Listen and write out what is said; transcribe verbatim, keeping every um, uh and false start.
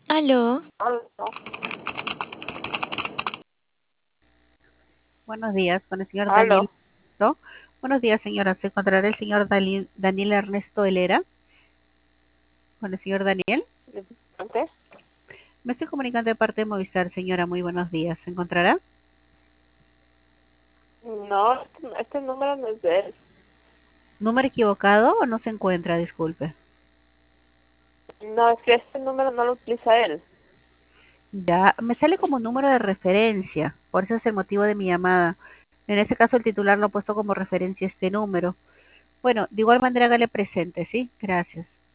Aló, Aló. Buenos días, con el señor Daniel. Aló. ¿No? Buenos días, señora. ¿Se encontrará el señor Dali- Daniel Ernesto Helera? Con el señor Daniel. ¿Antes? Me estoy comunicando de parte de Movistar, señora. Muy buenos días. ¿Se encontrará? No, este, este número no es de él. ¿Número equivocado o no se encuentra? Disculpe. No, es que este número no lo utiliza él. Ya, me sale como número de referencia. Por eso es el motivo de mi llamada. En este caso, el titular lo ha puesto como referencia este número. Bueno, de igual manera hágale presente, ¿sí? Gracias.